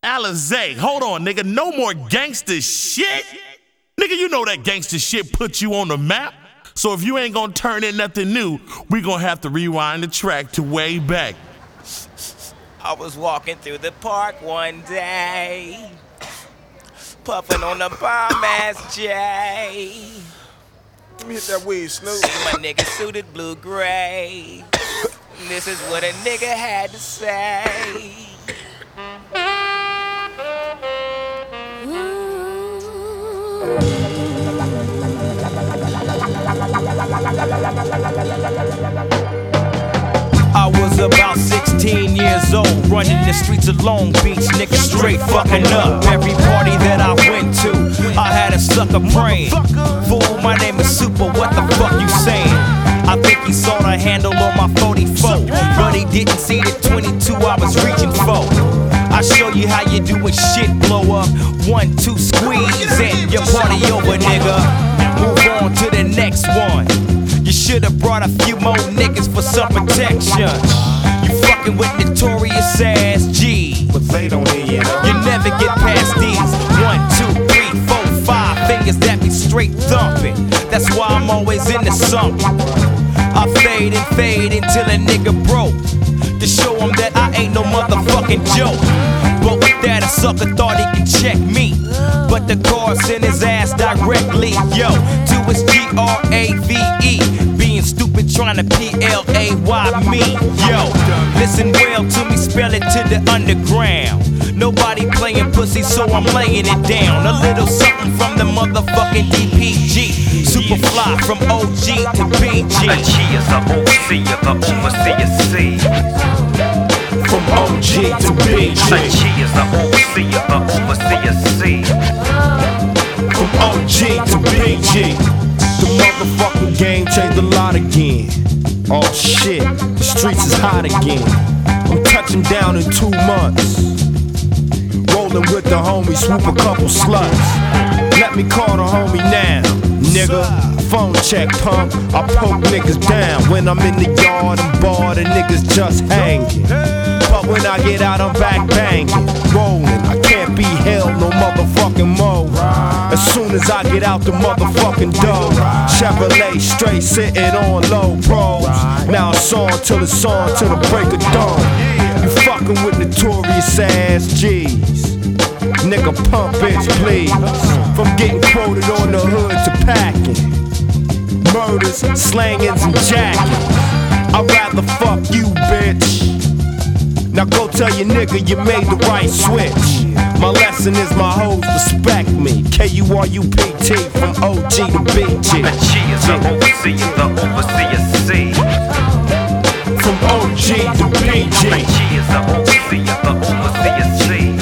Alizé, hold on, nigga. No more gangster shit. Nigga, you know that gangster shit put you on the map. So if you ain't gonna turn in nothing new, we gonna have to rewind the track to way back. I was walking through the park one day, puffing on a bomb-ass J. Let me hit that weed, Snoop. See my nigga suited blue-gray. This is what a nigga had to say. I was about 16 years old, running the streets of Long Beach, nigga straight fucking up. Every party that I went to, I had a sucker praying. Fool, my name is Super, what the fuck you saying? I think he saw the handle on my 44, but he didn't see the 22 I was reaching for. I show you how you do when shit blow up. 1, 2, squeeze and your party over, nigga. Move on to the next one. You should've brought a few more niggas for some protection. You fucking with notorious ass G, But they don't hear you, know. you never get past these 1, 2, 3, 4, 5 fingers that be straight thumping. That's why I'm always into something. I fade until a nigga broke, to show him that I ain't no motherfucking joke. But with that, a sucker thought he could check me, but the car sent his ass directly, yo, to his G-R-A-V-E. Being stupid, trying to P-L-A-Y me, yo. Listen well to me, spell it to the underground. Nobody playing pussy, so I'm laying it down. A little something from the motherfucking DPG. Superfly from OG to BG. A G is a overseer, the overseer C. From OG to BG. A G is a overseer, the overseer C. From OG to BG. The motherfucking game changed a lot again. Oh shit, the streets is hot again. I'm touching down in 2 months. Rolling with the homie, swoop a couple sluts. Let me call the homie now, nigga. Phone check, pump. I poke niggas down when I'm in the yard and bar. The niggas just hanging. But when I get out, I'm back banging, rolling. I can't be held no motherfucking more. As soon as I get out the motherfucking door, Chevrolet straight sitting on low pros. Now it's on till it's on till the break of dawn. You fucking with notorious ass G's. Nigga, pump bitch, please. From getting quoted on the hood to packing, murders, slangings, and jackings. I'd rather fuck you, bitch. Now go tell your nigga you made the right switch. My lesson is my hoes respect me. K-U-R-U-P-T from OG to BG. A G is a overseer, the overseer C. From OG to BG. A G is a overseer, the overseer C.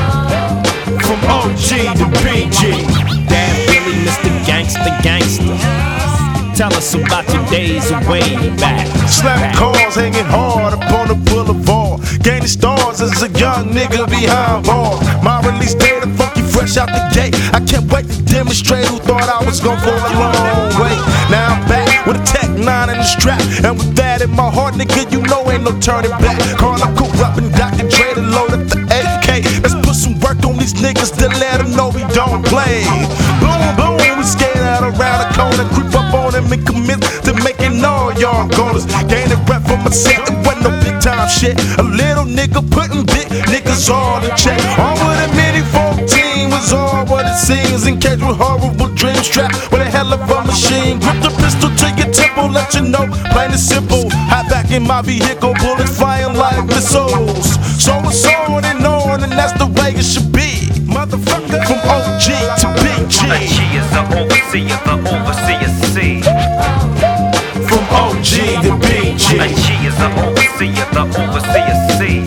From OG to BG. Damn Billy, Mr. Gangsta. Tell us about your days away back. Slamming cars, hanging hard up on the boulevard. Gaining stars as a young nigga behind bars. My release date, funky fresh out the gate. I can't wait to demonstrate who thought I was gonna fall a long way. Now I'm back with a Tech 9 in the strap, and with that in my heart, nigga, you know ain't no turning back. Call up corrupting Dr. Dre to load up the AK. Let's put some work on these niggas to let them know we don't play. Boom, boom, we scared out around the corner, creep up on them and commit to making all y'all goners. Gaining breath from my set, it wasn't no big time shit. A little nigga putting big niggas all in check. All with a mini 14 was all what it seems. In case with horrible dreams trapped with a hell of a machine. Grip the pistol to your temple, let you know, plain and simple. Hop back in my vehicle, bullets flying like missiles. So it's on, and that's the way it should be. Motherfucker, from OG to BG. A G is a overseer, the overseer C. From OG to BG. A G is a overseer, the overseer C.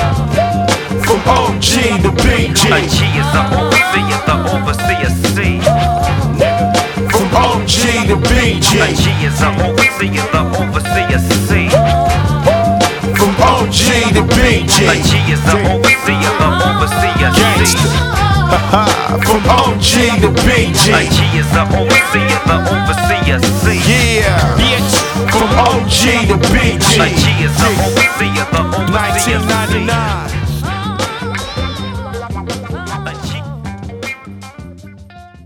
From OG to BG. A G is a overseer, the overseer C. From OG to BG. A G is a overseer, the overseer C. From OG to BG. A G is a overseer, the overseer C. From OG to BG. A G is a overseer, the overseer C. Yeah, Bitch. from OG to BG. A G is a overseer, the overseer C. 1999.